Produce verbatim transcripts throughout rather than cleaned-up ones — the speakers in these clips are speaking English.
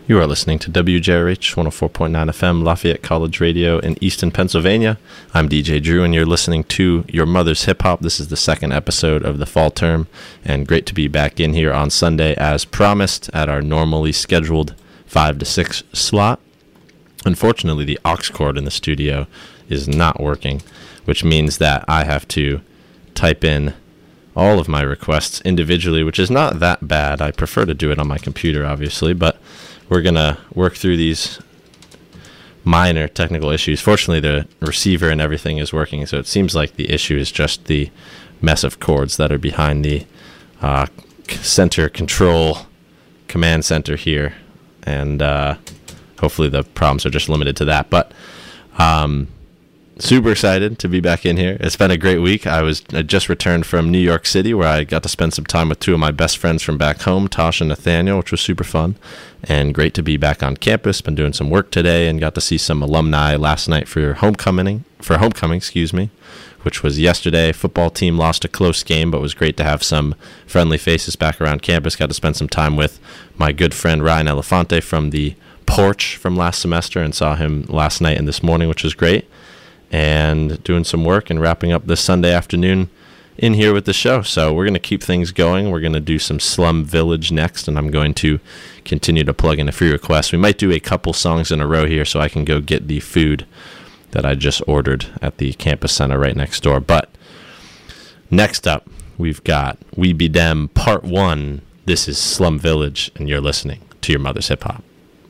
You are listening to W J R H one oh four point nine F M, Lafayette College Radio in Easton, Pennsylvania. I'm D J Drew, and you're listening to Your Mother's Hip Hop. This is the second episode of the fall term, and great to be back in here on Sunday as promised at our normally scheduled five to six slot. Unfortunately, the aux cord in the studio is not working, which means that I have to type in all of my requests individually, which is not that bad. I prefer to do it on my computer, obviously, but we're going to work through these minor technical issues. Fortunately, the receiver and everything is working, so it seems like the issue is just the mess of cords that are behind the uh, center control command center here, and uh, hopefully the problems are just limited to that. But um, super excited to be back in here. It's been a great week. I was I just returned from New York City, where I got to spend some time with two of my best friends from back home, Tosh and Nathaniel, which was super fun. And great to be back on campus. Been doing some work today and got to see some alumni last night for homecoming, for homecoming, excuse me, which was yesterday. Football team lost a close game, but it was great to have some friendly faces back around campus. Got to spend some time with my good friend Ryan Elefante from the Porch from last semester, and saw him last night and this morning, which was great. And doing some work and wrapping up this Sunday afternoon in here with the show. So we're going to keep things going. We're going to do some Slum Village next, and I'm going to continue to plug in a free request. We might do a couple songs in a row here so I can go get the food that I just ordered at the campus center right next door. But next up, we've got We Be Dem Part one. This is Slum Village, and you're listening to Your Mother's Hip Hop.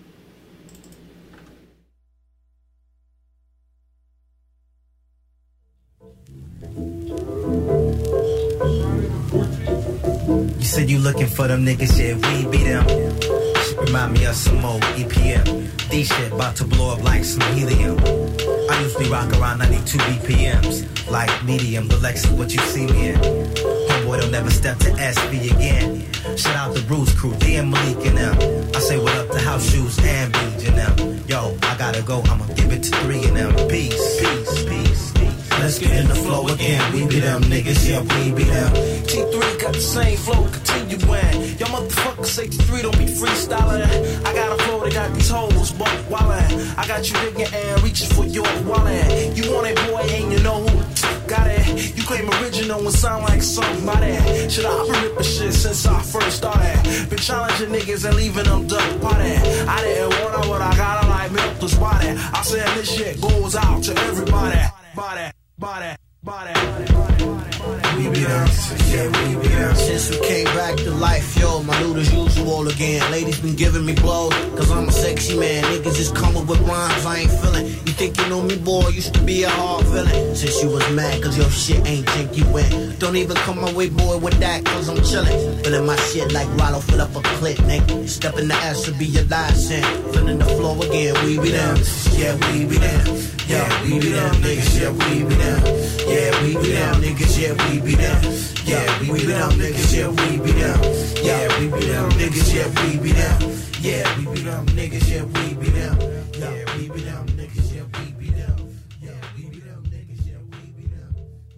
You said you looking for them niggas, yeah, we be them. Shit remind me of some old E P M. These shit about to blow up like some helium. I usually rock around ninety-two B P Ms. Like medium, the Lexus, what you see me in. Homeboy don't never step to S B again. Shout out the Bruce Crew, D and Malik and them. I say what up to House Shoes and Beach and them. Yo, I gotta go, I'ma give it to three and them. Peace, peace, peace. Let's get in the flow again. We be them niggas, yeah, we be them. T three got the same flow, continuing. Y'all motherfuckers eighty-three don't be freestyling. I got a flow that got these hoes, but wildin'. I got you digging and reaching for your wallet. You want it, boy, and you know who got it. You claim original and sound like somebody. Should I been ripping shit since I first started? Been challenging niggas and leaving them duck party. I didn't want it, but I gotta like milk this body. I said this shit goes out to everybody. Body. Body, body, body, body, body. We be them, yeah, we be them. Since we came back to life, yo, my loot as usual again. Ladies been giving me blows, cause I'm a sexy man. Niggas just coming with rhymes I ain't feeling. You think you know me, boy, used to be a hard villain. Since you was mad, cause your shit ain't think you win. Don't even come my way, boy, with that, cause I'm chillin'. Feeling my shit like Rollo, fill up a clip, nigga. Step in the ass to be your last sin. Feeling the flow again, we be them, yeah, we be them. Yeah, we be them niggas, yeah, we be them. Yeah, we be them niggas, yeah, we be them. Yeah, we be them niggas, yeah, we be them. Yeah, we be them niggas, yeah, we be them. Yeah, we be them niggas, yeah, we be them. Yeah, we be them niggas, yeah, we be them. Yeah, we be them niggas, yeah, we be them.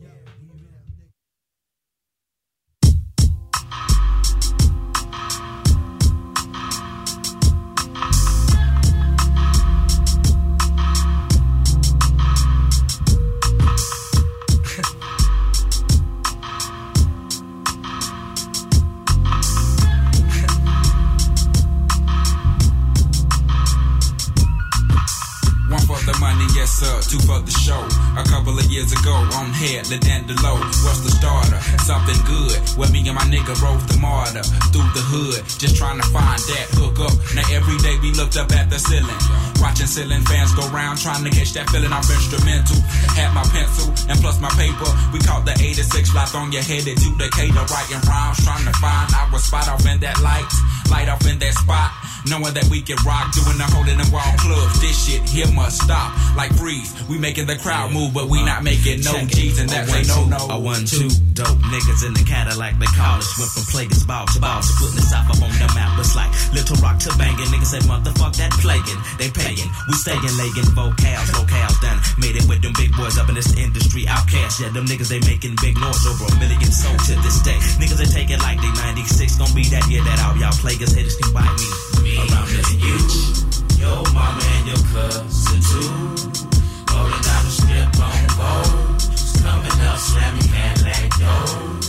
Two for the show. A couple of years ago, on head, the Dandelo was the starter. Something good, where me and my nigga rode the martyr through the hood, just trying to find that hook up. Now every day we looked up at the ceiling, watching ceiling fans go round, trying to catch that feeling off instrumental. Had my pencil and plus my paper. We caught the eighty-six lock on your head to Decatur, writing rhymes, trying to find our spot off in that light, light off in that spot. Knowing that we can rock, doing the hole in the wall clubs. This shit here must stop. Like freeze, we making the crowd move, but we not making no G's, and that ain't no no. A one, two, dope niggas in the Cadillac, they call us. Went from plaguers, ball to ball, to putting the South up on the map. It's like Little Rock to banging. Niggas say, motherfuck that plaguing. They paying, we staying lagging. Vocals, locales done. Made it with them big boys up in this industry. Outcasts, yeah, them niggas, they making big noise. Over a million sold to this day. Niggas, they take it like they ninety-six. Gonna be that year that all y'all plaguers haters can buy me. around this bitch. Your mama and your cousin too. Rolling down the strip on gold. Coming up, slamming Cadillac doors.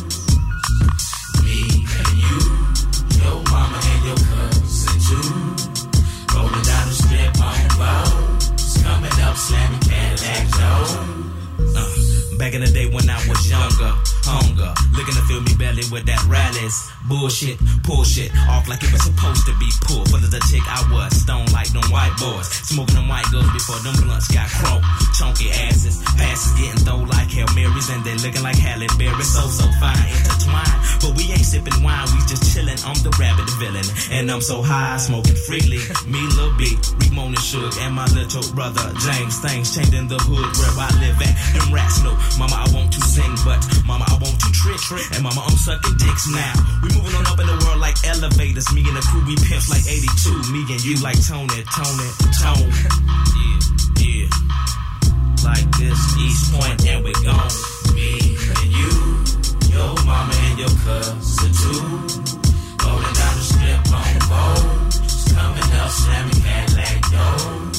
Me and you, your mama and your cousin too. Rolling down the strip on gold. Coming up, slamming Cadillac doors. Uh, back in the day when I was younger, hunger, looking to fill me belly with that rallies. Bullshit, pull shit off like it was supposed to be pulled. Full of the chick I was, stone like them white boys. Smoking them white girls before them blunts got croaked. Chunky asses, passes getting thrown like Hail Marys, and they looking like Halle Berry. So, so fine, intertwined. But we ain't sipping wine, we just chilling. I'm the rabbit villain, and I'm so high, smoking freely. Me, Lil B, Rick Mona Suge, and my little brother James. Things changed in the hood where I live at. Them rats know, mama, I want to sing, but mama, I want to trick. And mama, I'm sucking dicks now. We moving on up in the world like elevators. Me and the crew, we pimps like eighty-two. Me and you like Tony, Tony, Tone. Yeah, yeah. Like this, East Point, and we gone. Me and you, your mama and your cousin too. Rolling down the strip on gold. Coming up, slamming Cadillac doors.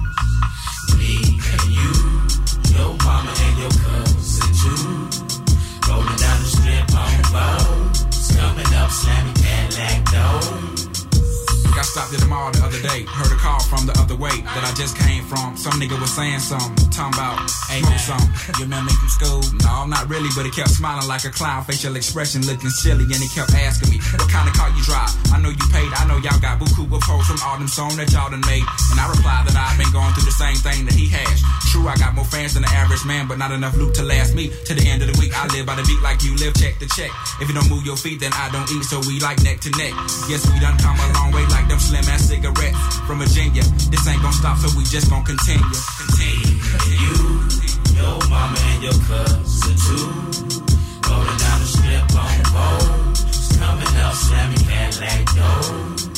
Me and you, your mama and your cousin too. Rolling down the strip on gold. Coming up, slamming Cadillac doors. Got stopped at the mall the other day. Heard a call from the other way that I just came from. Some nigga was saying something, talking about hey, smoke some. You remember me from school? No, not really, but he kept smiling like a clown. Facial expression looking silly, and he kept asking me, what kind of car you drive? I know you paid, I know y'all got buku of hoes from all them songs that y'all done made. And I replied that I've been going through the same thing that he has. True, I got more fans than the average man, but not enough loot to last me. To the end of the week, I live by the beat like you live, check to check. If you don't move your feet, then I don't eat, so we like neck to neck. Yes, we done come a long way like them slim ass cigarettes from Virginia. This ain't gon' stop, so we just gon' continue. Continue. You, your mama and your cousin too. Rolling down the strip on gold. Coming up, slamming Cadillac doors.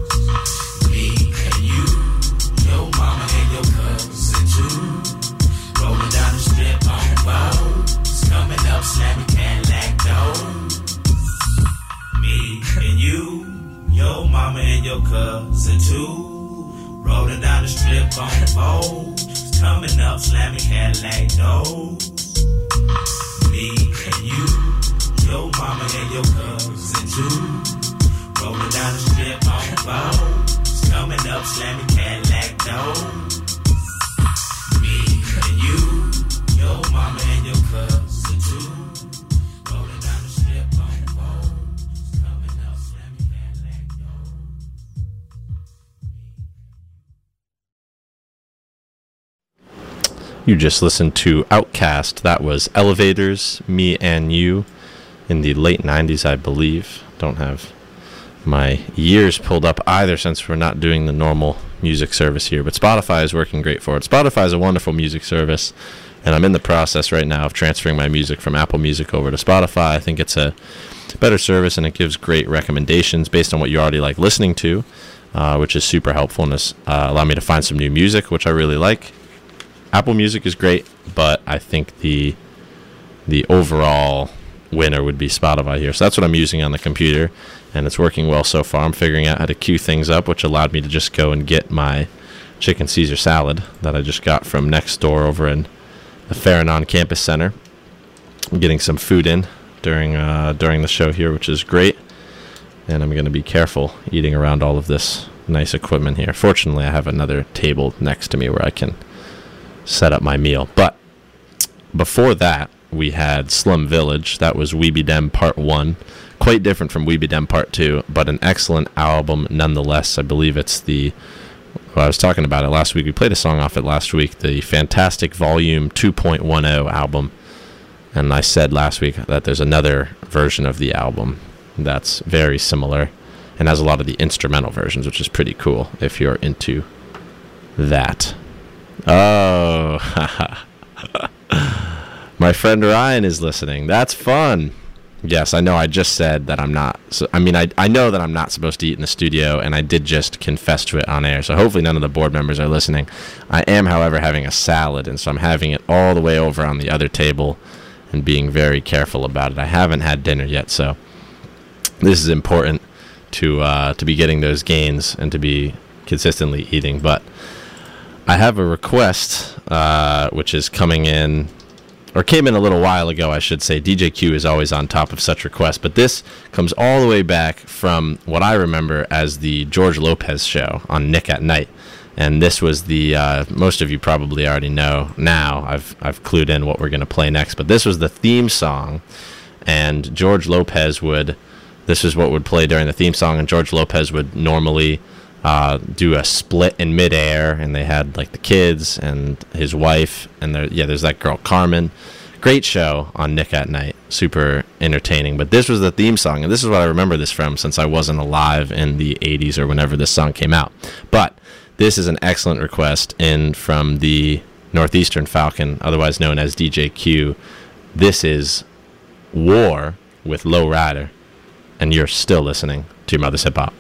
Me and you, your mama and your cousin too. Rolling down the strip on gold. Coming up, slamming Cadillac doors. Me and you, your mama and your cousin too. Rolling down the strip on gold. Coming up, slamming Cadillac doors. Me and you, your mama and your cousin too. Rolling down the strip on gold. Coming up, slamming Cadillac doors. Me and you, your mama and your cousin too. Rolling down the strip on gold. Coming up, slamming Cadillac doors. You just listened to Outkast. That was Elevators, Me and You, in the late nineties, I believe. Don't have my years pulled up either, since we're not doing the normal music service here, but Spotify is working great for it. Spotify is a wonderful music service, and I'm in the process right now of transferring my music from Apple Music over to Spotify. I think it's a better service, and it gives great recommendations based on what you already like listening to, uh, which is super helpful and has uh, allowed me to find some new music, which I really like. Apple Music is great, but I think the the overall winner would be Spotify here. So that's what I'm using on the computer, and it's working well so far. I'm figuring out how to queue things up, which allowed me to just go and get my chicken Caesar salad that I just got from next door over in the Farranon Campus Center. I'm getting some food in during uh, during the show here, which is great, and I'm going to be careful eating around all of this nice equipment here. Fortunately, I have another table next to me where I can set up my meal. But before that, we had Slum Village. That was Weeby Dem Part one. Quite different from Weeby Dem Part two, but an excellent album nonetheless. I believe it's the... Well, I was talking about it last week. We played a song off it last week, the Fantastic Volume two point ten album. And I said last week that there's another version of the album that's very similar and has a lot of the instrumental versions, which is pretty cool if you're into that. Oh, my friend Ryan is listening. That's fun. Yes, I know. I just said that I'm not. So, I mean, I I know that I'm not supposed to eat in the studio, and I did just confess to it on air. So hopefully none of the board members are listening. I am, however, having a salad, and so I'm having it all the way over on the other table and being very careful about it. I haven't had dinner yet, so this is important to uh, to be getting those gains and to be consistently eating. But I have a request, uh, which is coming in, or came in a little while ago, I should say. D J Q is always on top of such requests, but this comes all the way back from what I remember as the George Lopez show on Nick at Night. And this was the, uh, most of you probably already know now, I've I've clued in what we're going to play next, but this was the theme song, and George Lopez would, this is what would play during the theme song, and George Lopez would normally uh, do a split in midair, and they had like the kids and his wife, and there, yeah, there's that girl Carmen. Great show on Nick at Night, super entertaining. But this was the theme song, and this is what I remember this from, since I wasn't alive in the eighties or whenever this song came out. But this is an excellent request in from the Northeastern Falcon, otherwise known as D J Q. This is War with Low Rider, and you're still listening to Your Mother's Hip Hop.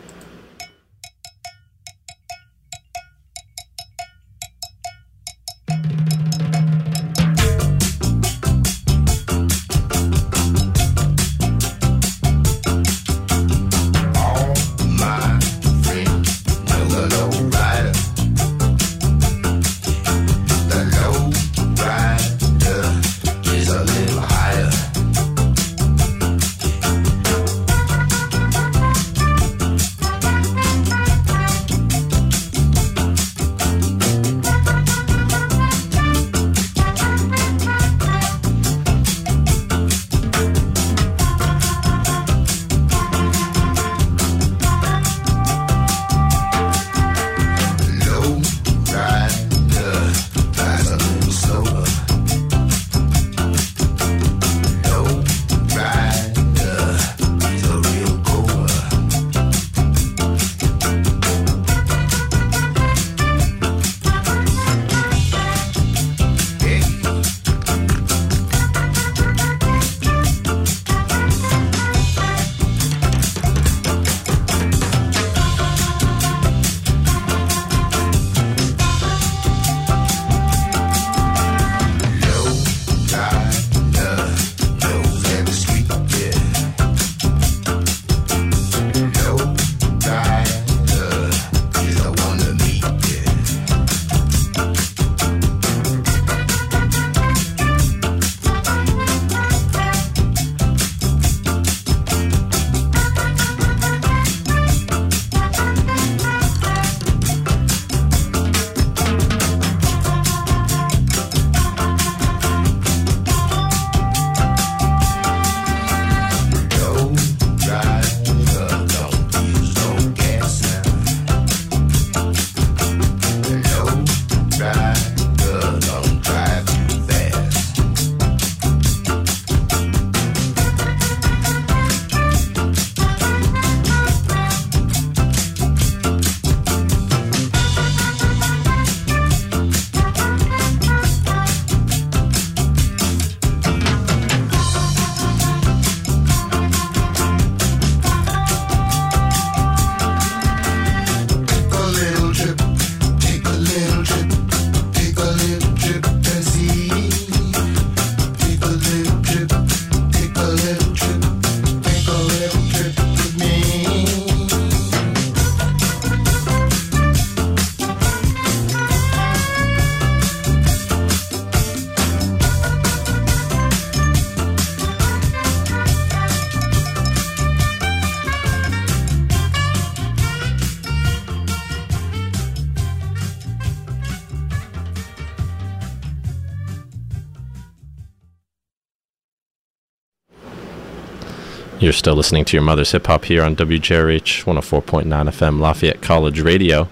You're still listening to Your Mother's Hip Hop here on W J R H one oh four point nine F M Lafayette College Radio.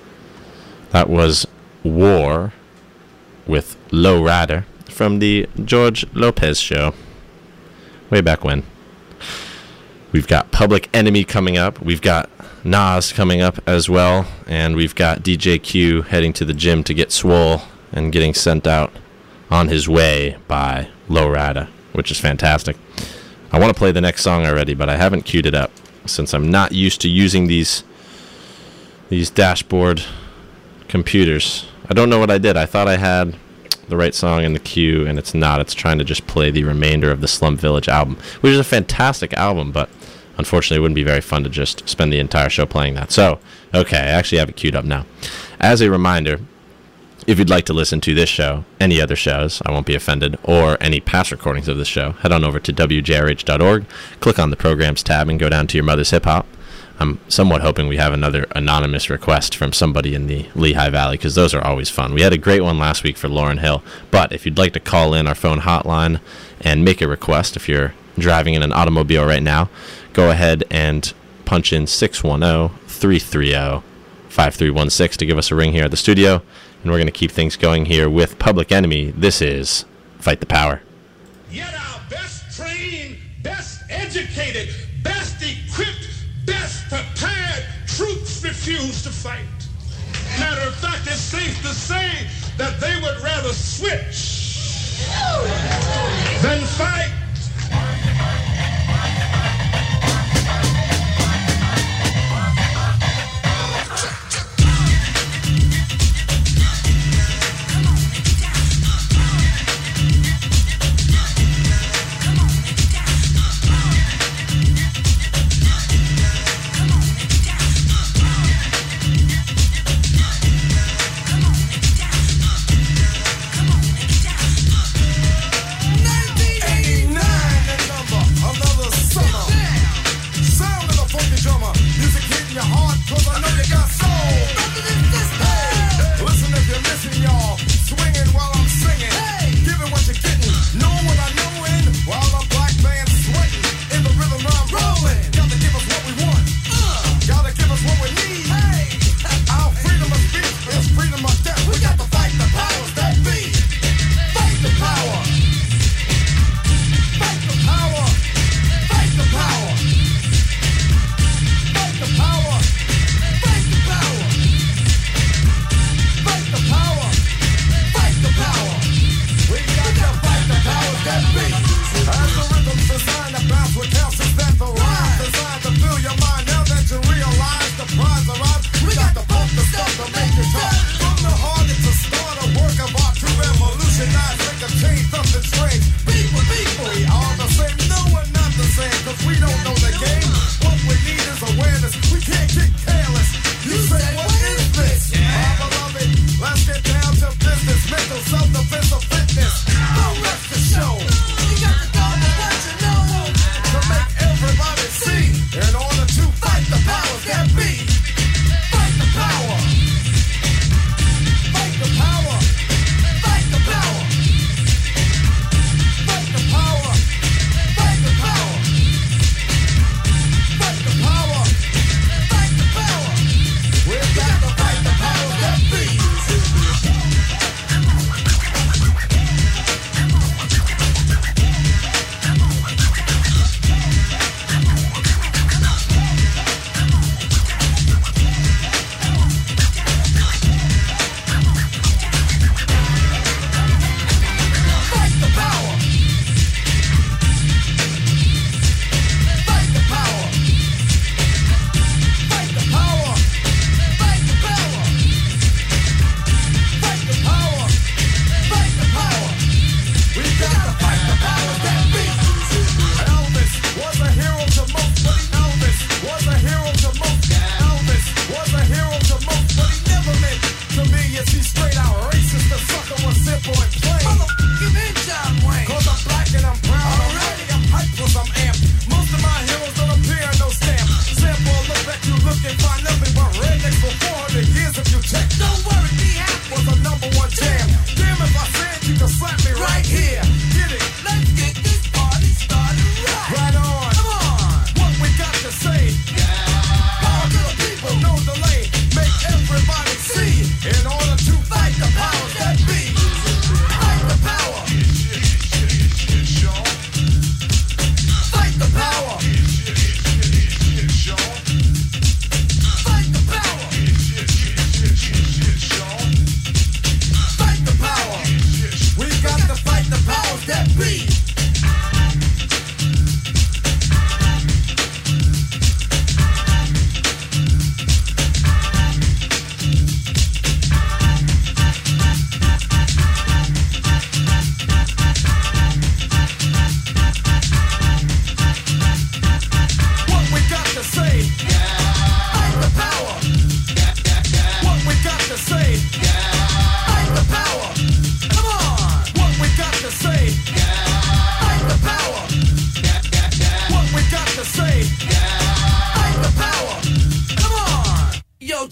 That was War with Low Rider from the George Lopez show way back when. We've got Public Enemy coming up. We've got Nas coming up as well. And we've got D J Q heading to the gym to get swole and getting sent out on his way by Low Rider, which is fantastic. I want to play the next song already, but I haven't queued it up since I'm not used to using these these dashboard computers. I don't know what I did. I thought I had the right song in the queue, and it's not. It's trying to just play the remainder of the Slum Village album, which is a fantastic album, but unfortunately, it wouldn't be very fun to just spend the entire show playing that. So, okay, I actually have it queued up now. As a reminder, if you'd like to listen to this show, any other shows, I won't be offended, or any past recordings of this show, head on over to W J R H dot org, click on the Programs tab, and go down to Your Mother's Hip Hop. I'm somewhat hoping we have another anonymous request from somebody in the Lehigh Valley, because those are always fun. We had a great one last week for Lauren Hill, but if you'd like to call in our phone hotline and make a request, if you're driving in an automobile right now, go ahead and punch in six one zero, three three zero, five three one six to give us a ring here at the studio, and we're going to keep things going here with Public Enemy. This is Fight the Power. Yet our best trained, best educated, best equipped, best prepared troops refuse to fight. Matter of fact, it's safe to say that they would rather switch than fight.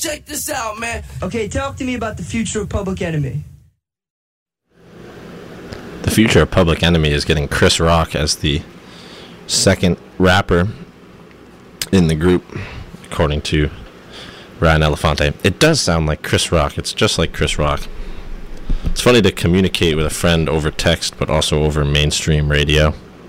check this out, man. Okay, talk to me about the future of Public Enemy. The future of Public Enemy is getting Chris Rock as the second rapper in the group, according to Ryan Elefante. It does sound like Chris Rock. It's just like Chris Rock. It's funny to communicate with a friend over text, but also over mainstream radio.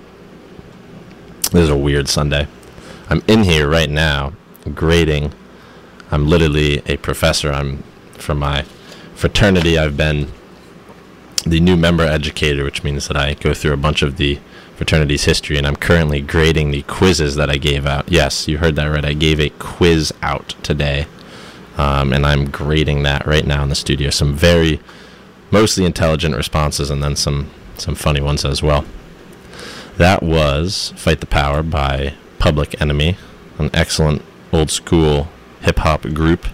This is a weird Sunday. I'm in here right now grading. I'm literally a professor. I'm from my fraternity. I've been the new member educator, which means that I go through a bunch of the fraternity's history, and I'm currently grading the quizzes that I gave out. Yes, you heard that right. I gave a quiz out today, um, and I'm grading that right now in the studio. Some very, mostly intelligent responses, and then some, some funny ones as well. That was Fight the Power by Public Enemy, an excellent old-school hip-hop group,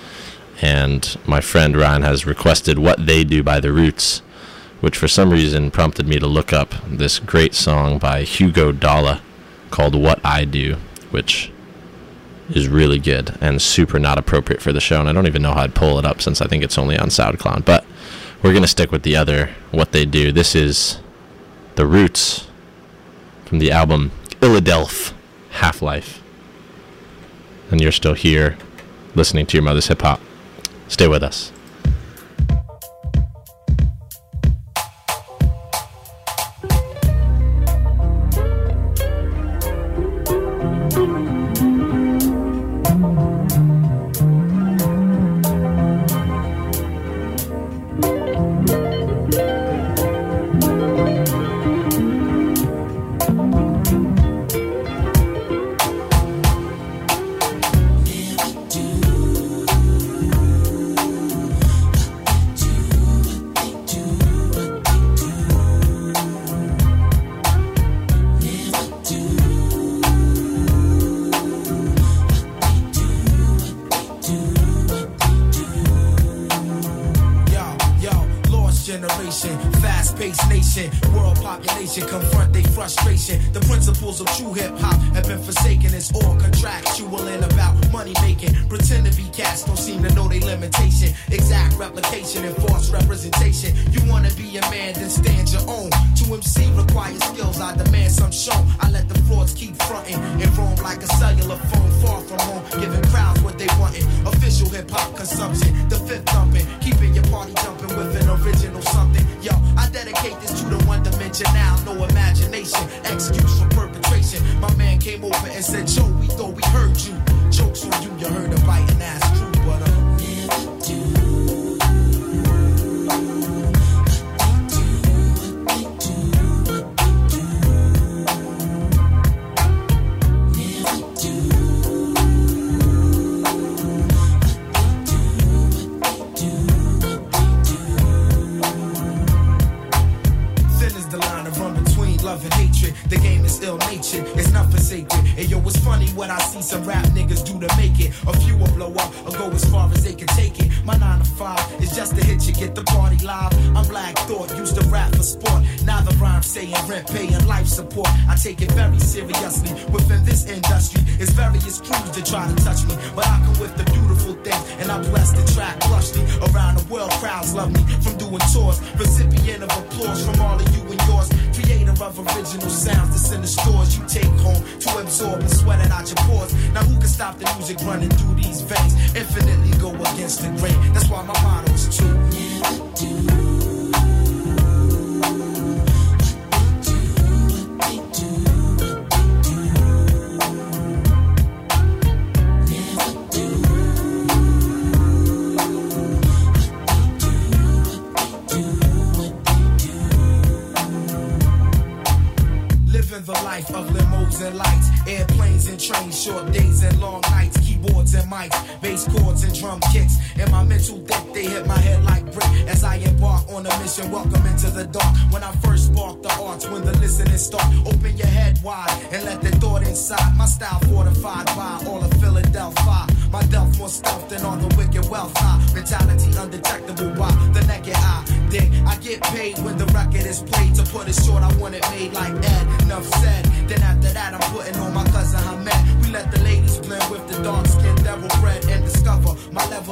and my friend Ryan has requested What They Do by The Roots, which for some reason prompted me to look up this great song by Hugo Dalla called What I Do, which is really good and super not appropriate for the show, and I don't even know how I'd pull it up since I think it's only on SoundCloud, but we're going to stick with the other What They Do. This is The Roots from the album Illadelph Half-Life. And you're still here listening to Your Mother's Hip Hop. Stay with us. My level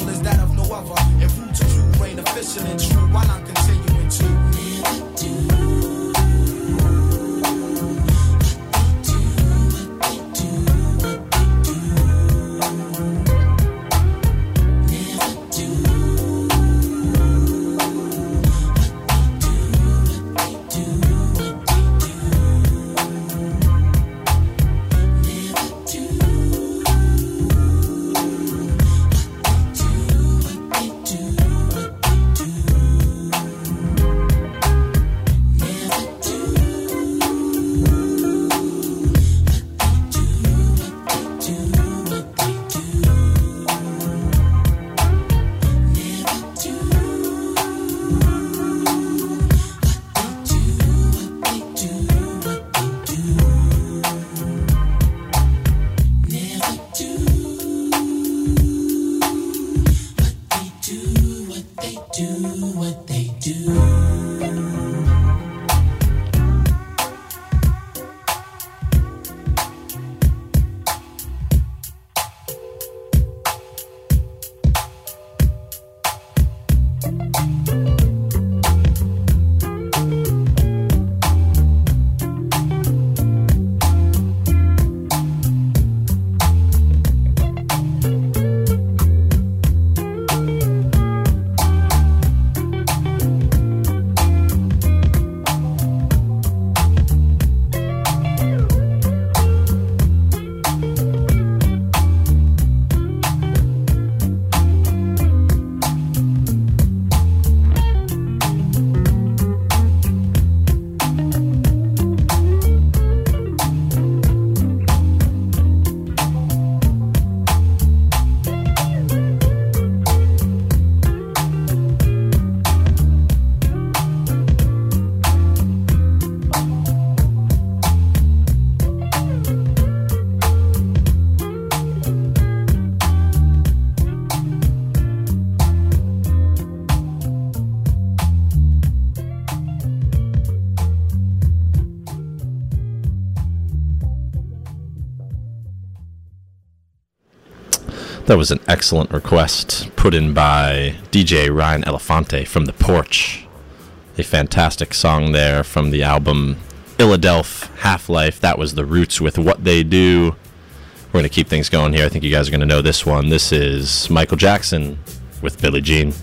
That was an excellent request put in by D J Ryan Elefante from The Porch. A fantastic song there from the album Philadelphia Half-Life. That was The Roots with What They Do. We're going to keep things going here. I think you guys are going to know this one. This is Michael Jackson with Billie Jean.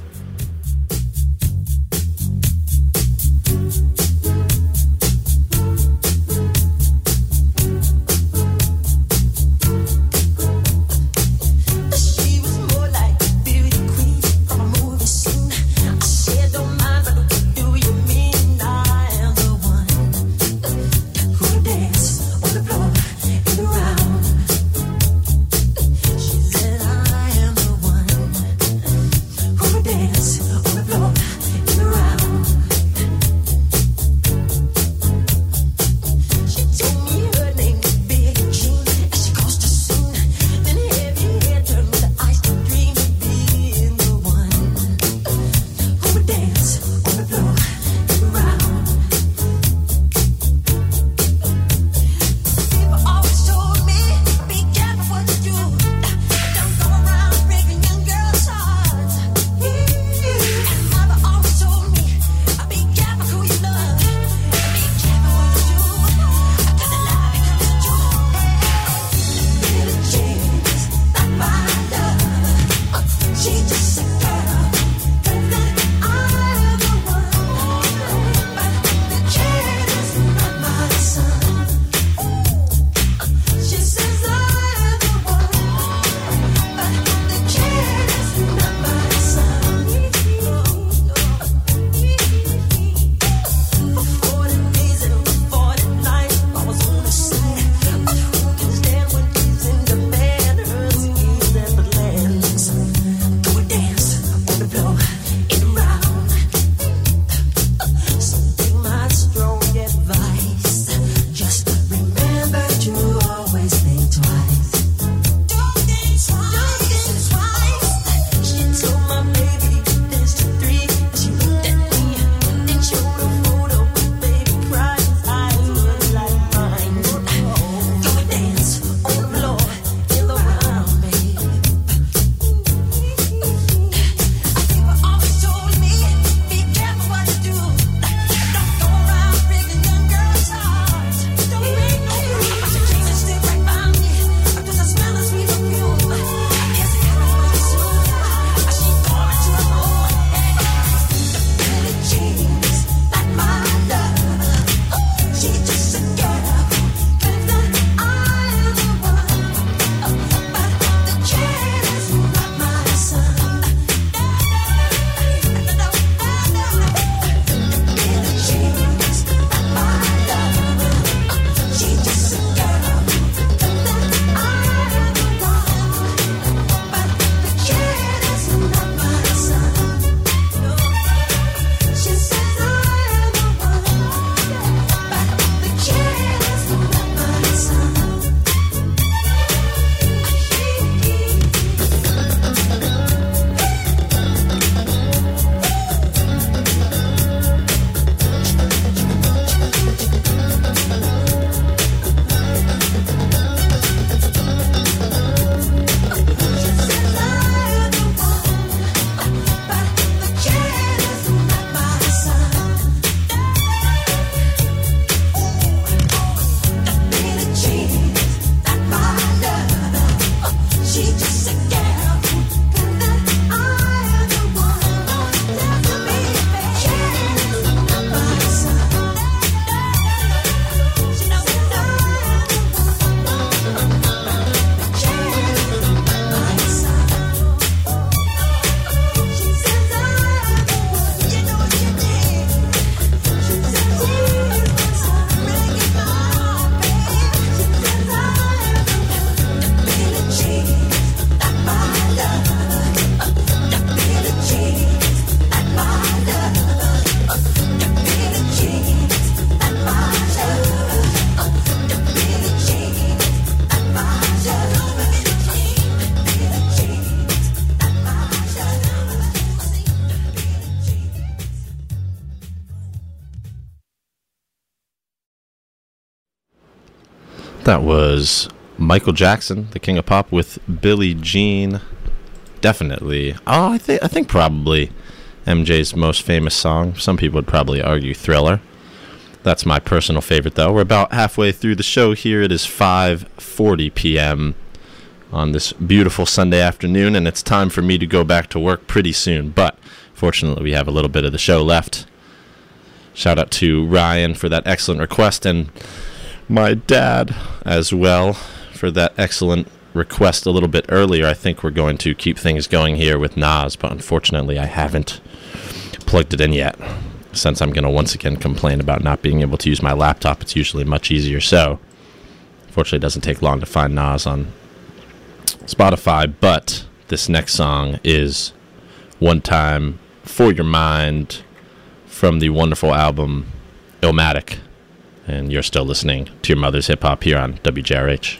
That was Michael Jackson, the King of Pop, with Billie Jean. Definitely. Oh, I think I think probably M J's most famous song. Some people would probably argue Thriller. That's my personal favorite, though. We're about halfway through the show here. It is five forty p.m. on this beautiful Sunday afternoon, and it's time for me to go back to work pretty soon. But fortunately, we have a little bit of the show left. Shout out to Ryan for that excellent request, and my dad as well for that excellent request a little bit earlier. I think we're going to keep things going here with Nas, but unfortunately I haven't plugged it in yet, since I'm going to once again complain about not being able to use my laptop. It's usually much easier. So fortunately it doesn't take long to find Nas on Spotify, but this next song is One Time for Your Mind from the wonderful album Illmatic, and you're still listening to Your Mother's Hip Hop here on W J R H.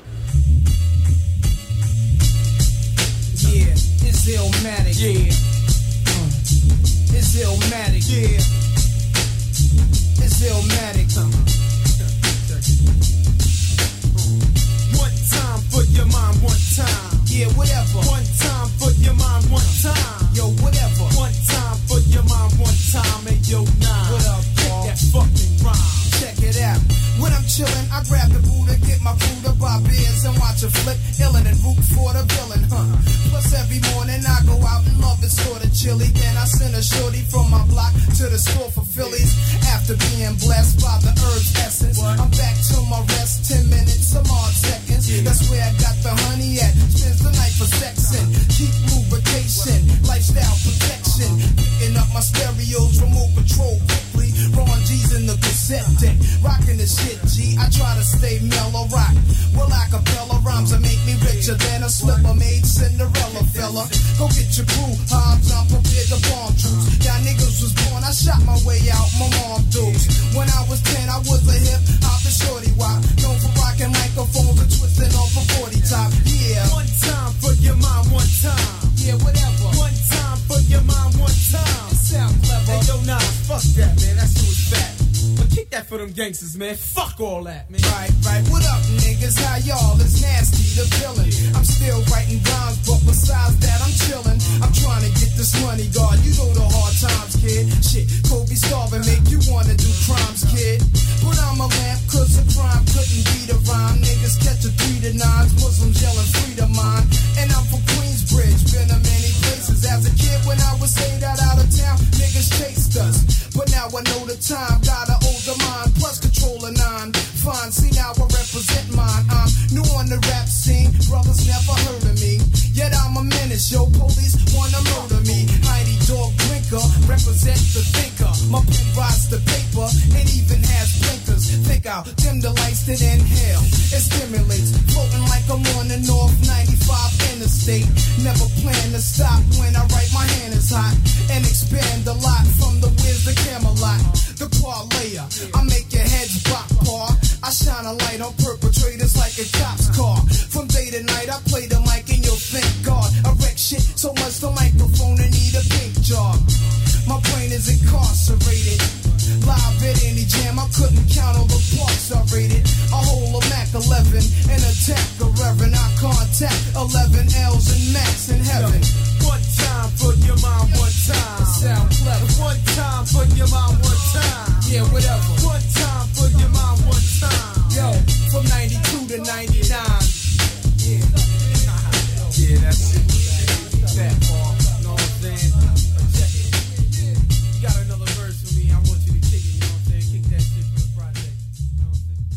Yeah, it's Illmatic. Yeah. Uh, it's Illmatic. Yeah. It's Illmatic. Uh. One time for your mind, one time. Yeah, whatever. One time for your mind, one time. Yo, whatever. One time for your mind, one time. Hey, yo, nine. What up, Paul? That fucking rhyme. Check it out. When I'm chillin', I grab the Buddha, get my food up, buy beers and watch a flick, illin' and root for the villain, huh? Plus every morning I go out and love it sorta chilly. Then I send a shorty from my block to the store for Phillies. After being blessed by the herb's essence, I'm back to my rest, ten minutes, some odd seconds. That's where I got the honey at. Spends the night for sexin', keep lubrication, lifestyle protection. Picking up my stereos, remote control quickly. Ron G's in the cassette deck, rockin' the shit, G. I try to stay mellow, rock. Well, acapella rhymes that make me richer than a slipper made Cinderella fella. Go get your crew, Hobbs, I'm prepared to bomb troops. Y'all niggas was born, I shot my way out, my mom dudes. When I was ten, I was a hip hop and shorty wop. Known for rocking microphones and twisting off a forty top. Yeah. One time for your mind, one time. Yeah, whatever. One time for your mind, one time. It sound clever. Hey, yo, nah, fuck that, man. That's too fat. But kick that for them gangsters, man. Fuck all that, man. Right, right. What up, niggas? How y'all? It's nasty, the villain. I'm still writing rhymes, but besides that, I'm chillin'. I'm trying to get this money, God. You know the hard times, kid. Shit, Kobe starving make you wanna do crimes, kid. But I'm a lamp, cause a crime couldn't be the rhyme. Niggas catch a three to nines, Muslims yelling free to mine. And I'm from Queensbridge, been to many places. As a kid, when I was saved out, out of town, niggas chased us. But now I know the time, got an older mind, plus control a nine. Fine, see now I represent mine. I'm new on the rap scene, brothers never heard of me. Yet I'm a menace, yo, police wanna murder me. Mighty dog blinker, represent the thinker. My pen rides the paper, it even has blinkers. Think out, dim the lights, then inhale. It stimulates, floating like I'm on the North ninety-five interstate. Never plan to stop when I write, my hand is hot. And expand a lot from the Wiz to Camelot. The parlayer, I make your heads bop, paw. I shine a light on perpetrators like a cop's car. From day to night, I play the mic and you'll thank God. I wreck shit so much the microphone and need a pink job. My brain is incarcerated. Live at any jam, I couldn't count all the parts I rated. I hold a Mac eleven and attack a reverend. I contact eleven L's and Max in heaven. One time for your mind, one time. Sound clever. One time for your mind, one time. Yeah, whatever. One time for your mind, one time. Yo, from ninety-two to ninety-nine. Yeah. Yeah, that's it. Fat Paul. Know what I'm saying? Check it. You got another verse for me. I want you to kick it. You know what I'm saying? Kick that shit for the project. You know what I'm saying?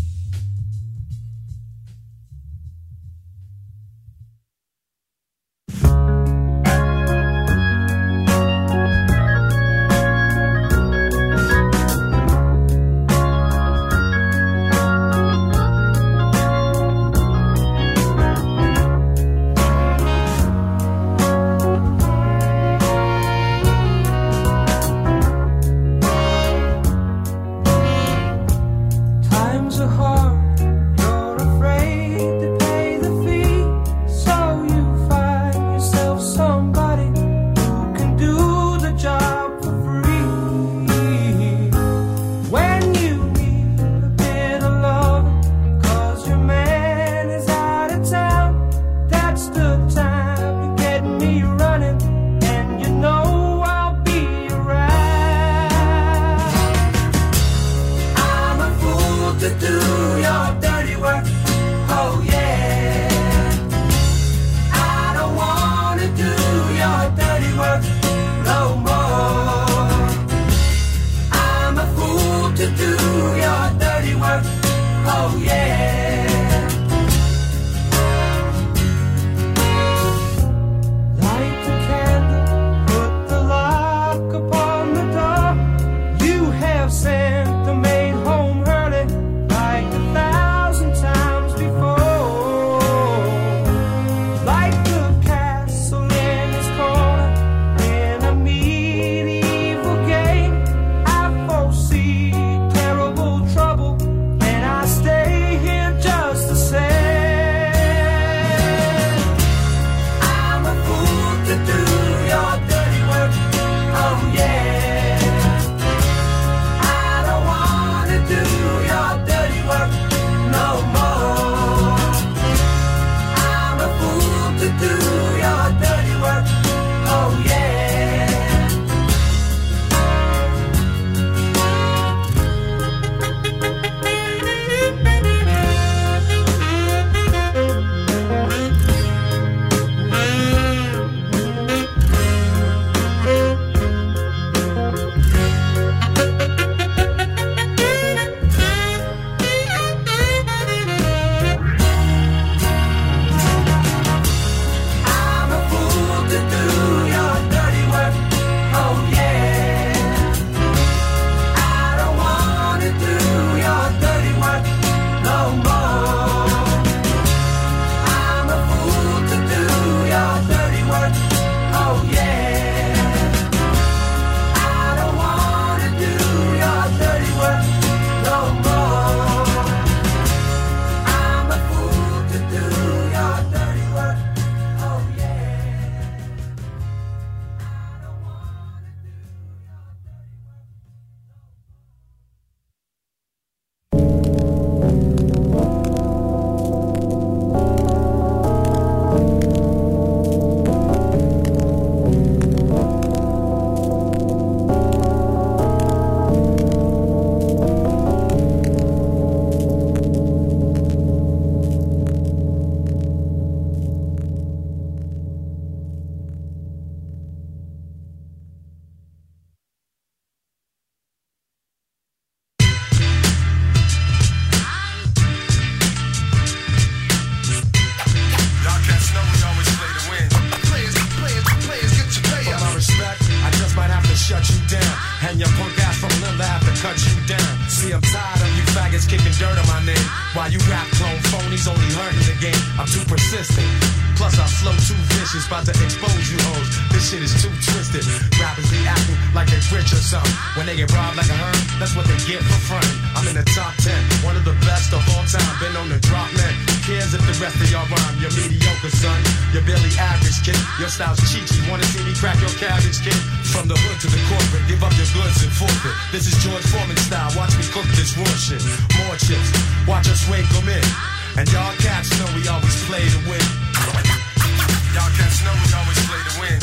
game, I'm too persistent. Plus I flow too vicious, about to expose you hoes. This shit is too twisted. Rappers be acting like they rich or something. When they get robbed like a herb, that's what they get for fronting. I'm in the top ten, one of the best of all time. Been on the drop, man. Who cares if the rest of y'all rhyme? You're mediocre, son. You're barely average, kid. Your style's cheeky. Wanna see me crack your cabbage, kid? From the hood to the corporate, give up your goods and forfeit. This is George Foreman style. Watch me cook this raw shit. More chips. Watch us wake them in. And y'all cats know we always play to win. Y'all cats know we always play to win.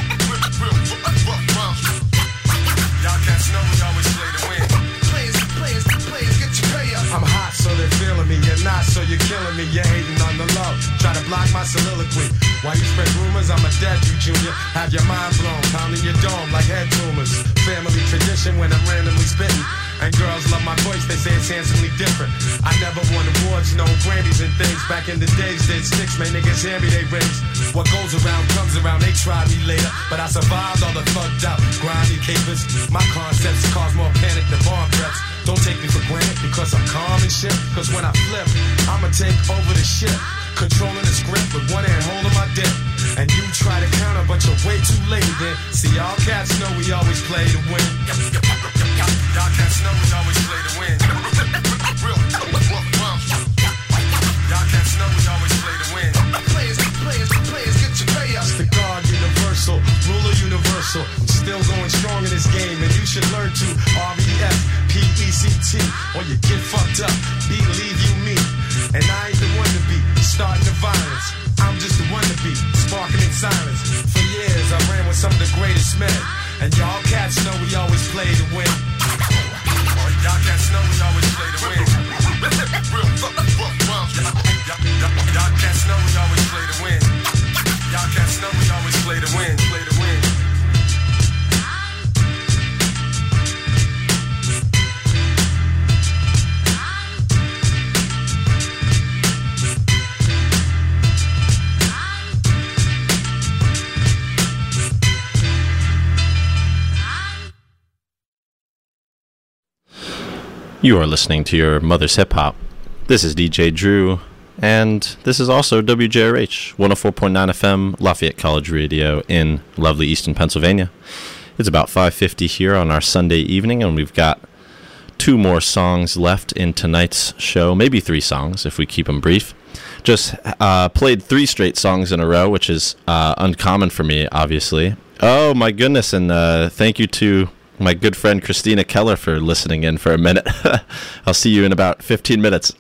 Y'all cats know we always play to win. Players, players, players, get your pay up. I'm hot, so they're feeling me. You're not, so you're killing me. You're hating on the low. Try to block my soliloquy. While you spread rumors, I'm a dead you, Junior. Have your mind blown, pounding your dome like head tumors. Family tradition when I'm randomly spitting. And girls love my voice, they say it's handsomely different. I never won awards, no Grammys and things. Back in the days, did sticks, man, niggas hear me, they rings. What goes around comes around, they tried me later. But I survived all the thugged out, grimy capers. My concepts cause more panic than bomb threats. Don't take me for granted because I'm calm and shit. Cause when I flip, I'ma take over the shit. Controlling the script with one hand holding my dick. And you try to counter, but you're way too late then. See, y'all cats know we always play to win. Y'all cats know we always play to win. Real, y'all cats know we always play to win. Players, players, players, get your pay up. It's the God universal, ruler universal. I'm still going strong in this game, and you should learn to R E S P E C T, or you get fucked up. Believe you me, and I ain't the one to be starting the violence. I'm just the one to be sparking in silence. For years, I ran with some of the greatest men, and y'all cats know we always play to win. Y'all cats know we always play to win. Y'all cats know we always play to win. Y'all cats know we always play to win. Play to win. You are listening to your mother's hip hop. This is D J Drew, and this is also W J R H one oh four point nine F M, Lafayette College Radio in lovely Easton, Pennsylvania. It's about five fifty here on our Sunday evening, and we've got two more songs left in tonight's show, maybe three songs if we keep them brief. Just uh, played three straight songs in a row, which is uh, uncommon for me, obviously. Oh my goodness, and uh, thank you to my good friend Christina Keller for listening in for a minute. I'll see you in about fifteen minutes.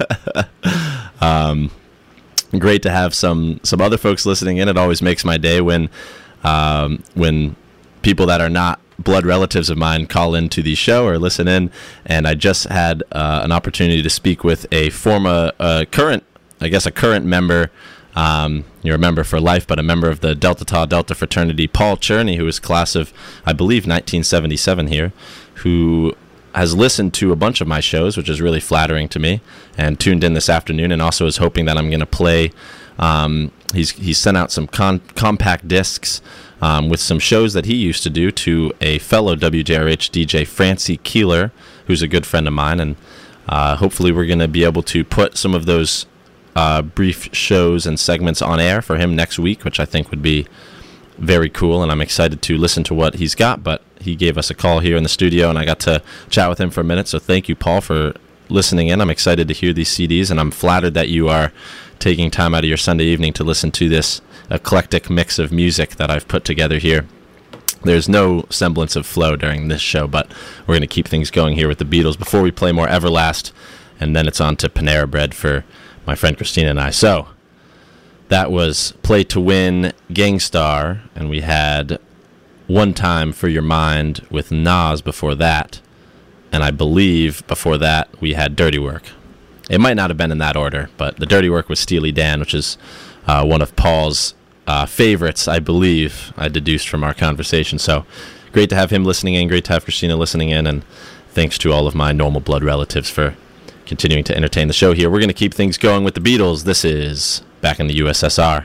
um, great to have some some other folks listening in. It always makes my day when um, when people that are not blood relatives of mine call into the show or listen in. And I just had uh, an opportunity to speak with a former, uh, current, I guess a current member. Um, you're a member for life, but a member of the Delta Tau Delta fraternity, Paul Cherney, who is class of, I believe, nineteen seventy-seven here, who has listened to a bunch of my shows, which is really flattering to me, and tuned in this afternoon, and also is hoping that I'm going to play. Um, he's he's sent out some con- compact discs um, with some shows that he used to do to a fellow W J R H D J, Francie Keeler, who's a good friend of mine, and uh, hopefully we're going to be able to put some of those Uh, brief shows and segments on air for him next week, which I think would be very cool, and I'm excited to listen to what he's got. But he gave us a call here in the studio, and I got to chat with him for a minute, so thank you, Paul, for listening in. I'm excited to hear these C Ds, and I'm flattered that you are taking time out of your Sunday evening to listen to this eclectic mix of music that I've put together here. There's no semblance of flow during this show, but we're going to keep things going here with the Beatles before we play more Everlast, and then it's on to Panera Bread for my friend Christina and I. So that was Play to Win, Gangstar, and we had One Time for Your Mind with Nas before that, and I believe before that we had Dirty Work. It might not have been in that order, but the Dirty Work was Steely Dan, which is uh, one of Paul's uh, favorites, I believe, I deduced from our conversation. So great to have him listening in, great to have Christina listening in, and thanks to all of my normal blood relatives for continuing to entertain the show here. We're going to keep things going with the Beatles. This is Back in the U S S R.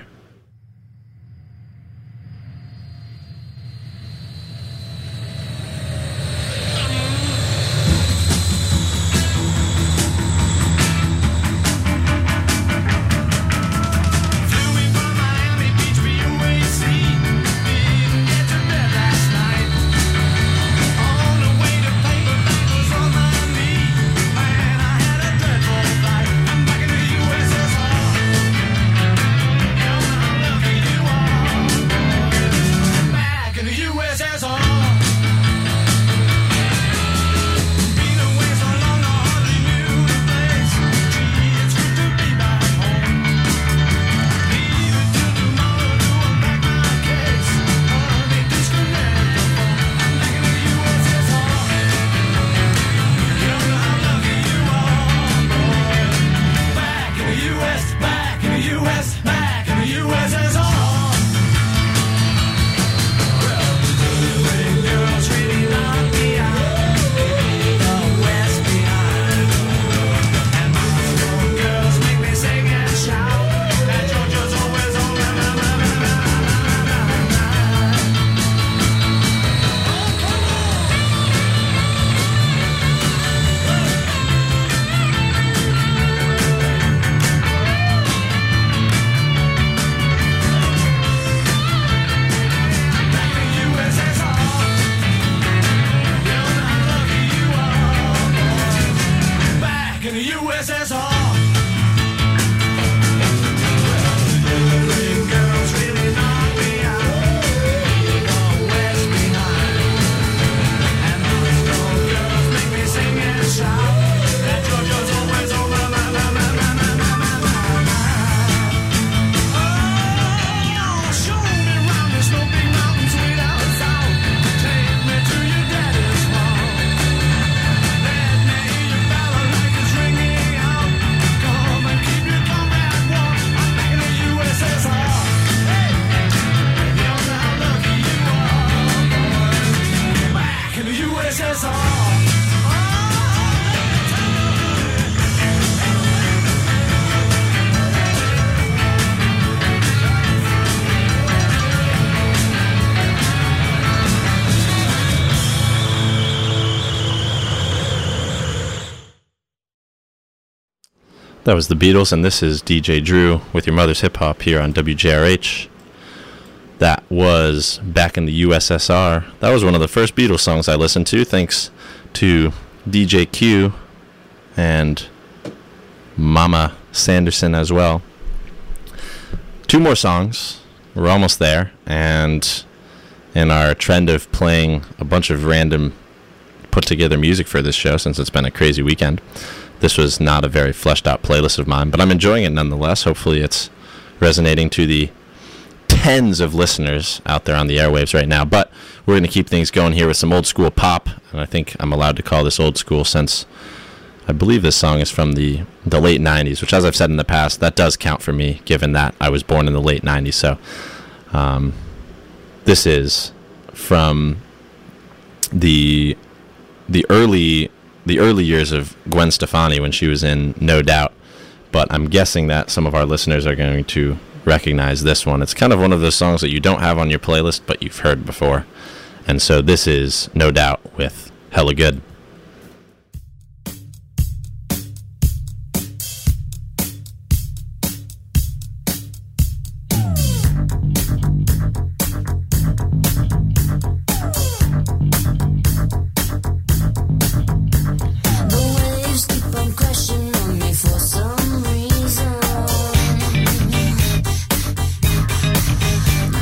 That was the Beatles, and this is D J Drew with your mother's hip hop here on W J R H. That was back in the U S S R. That was one of the first Beatles songs I listened to, thanks to D J Q and Mama Sanderson as well. Two more songs. We're almost there, and in our trend of playing a bunch of random put together music for this show, since it's been a crazy weekend, this was not a very fleshed out playlist of mine, but I'm enjoying it nonetheless. Hopefully it's resonating to the tens of listeners out there on the airwaves right now. But we're going to keep things going here with some old school pop, and I think I'm allowed to call this old school since I believe this song is from the, the late nineties, which, as I've said in the past, that does count for me, given that I was born in the late nineties. So um, this is from the the early the early years of Gwen Stefani when she was in No Doubt, but I'm guessing that some of our listeners are going to recognize this one. It's kind of one of those songs that you don't have on your playlist, but you've heard before. And so this is No Doubt with Hella Good.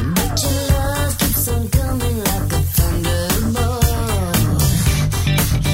But your love keeps on coming like a thunderbolt.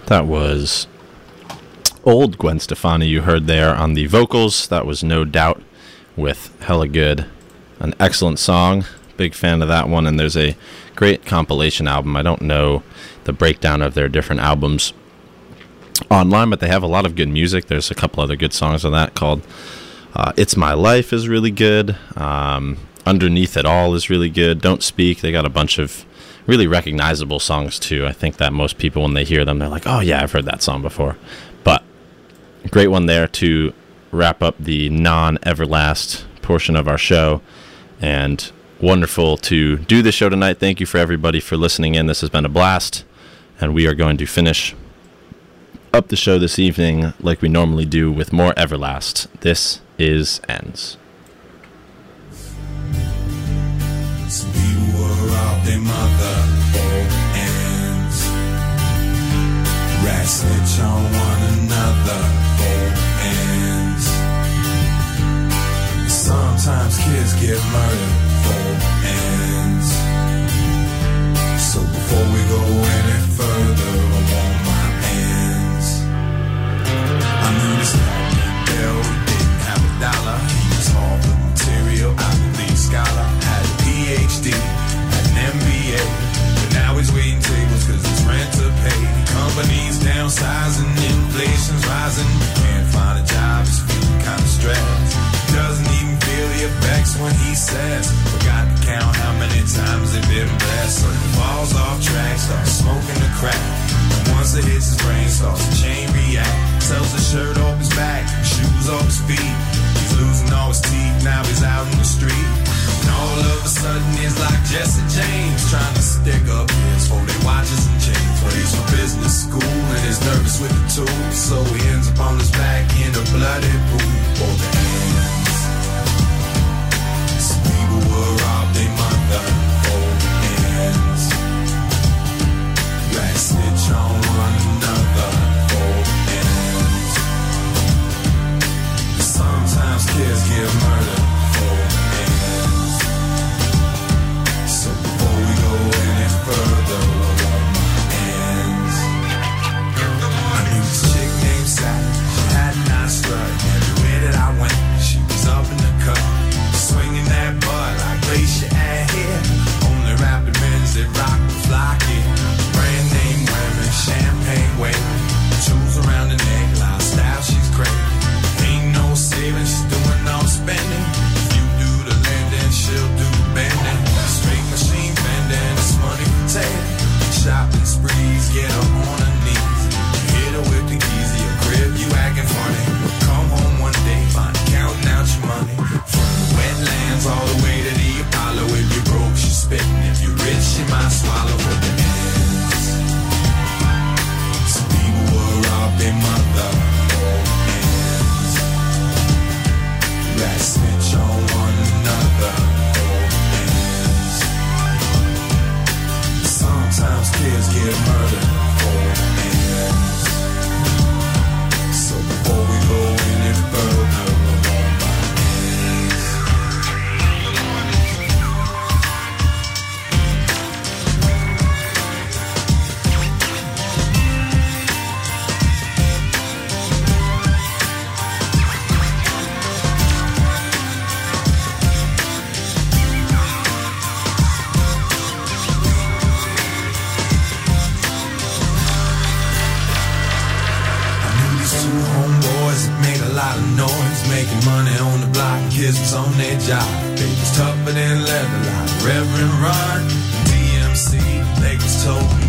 That was old Gwen Stefani you heard there on the vocals. That was No Doubt with Hella Good. An excellent song. Big fan of that one. And there's a great compilation album. I don't know the breakdown of their different albums online, but they have a lot of good music. There's a couple other good songs on that called uh, It's My Life is really good. Um, Underneath It All is really good. Don't Speak. They got a bunch of really recognizable songs too. I think that most people, when they hear them, they're like, oh yeah, I've heard that song before. But great one there to wrap up the non-Everlast portion of our show. And wonderful to do the show tonight. Thank you for everybody for listening in. This has been a blast. And we are going to finish up the show this evening like we normally do with more Everlast. This is Ends. Their mother ends. Rats snitch on one another ends. Sometimes kids get murdered for ends. So before we go any further, I want my ends. I knew this guy Bill didn't have a dollar. He was Harvard material, Ivy League scholar, had a P H D. M B A, but now he's waiting tables cause it's rent to pay. Companies downsizing, inflation's rising. Can't find a job, he's feeling kinda stressed. Doesn't even feel the effects when he says, forgot to count how many times they've been blessed. So he falls off track, starts smoking the crack. And once it hits his brain, starts to chain react. Sells his shirt off his back, shoes off his feet. He's losing all his teeth, now he's out in the street. And all of a sudden it's like Jesse James trying to stick up his for their watches and chains. But he's from business school and is nervous with the tools, so he ends up on his back in a bloody pool for the ends. Some people will rob their mother for ends. Rats snitch on one another for ends. Sometimes kids get murdered for ends. So before we go any further, I want my ends. I knew this chick named Sally. She had a nice strut. Everywhere that I went, she was up in the cut, swinging that butt like glacier at hair. Only rapid men's that rock the flock, yeah. Brand name women, champagne waving, jewels around the neck, line style she's crazy. Ain't no saving, she's doing all the spending. If you do the lending, she'll do the bending. Straight machine bending, it's money for tail. Shopping sprees, get her on her knees. Hit her with the keys to your crib, you acting funny. Come home one day, find her counting out your money. From the wetlands all the way to the Apollo. If you're broke, she's spitting. If you're rich, she might swallow for the ends. Some people will rob their mother for ends. Rats snitch on one another for ends. Sometimes kids get murdered for ends. So before we go any further, I want my ends. Making money on the block, kids was on their job. They was tougher than leather, like Reverend Ron, D M C. They was told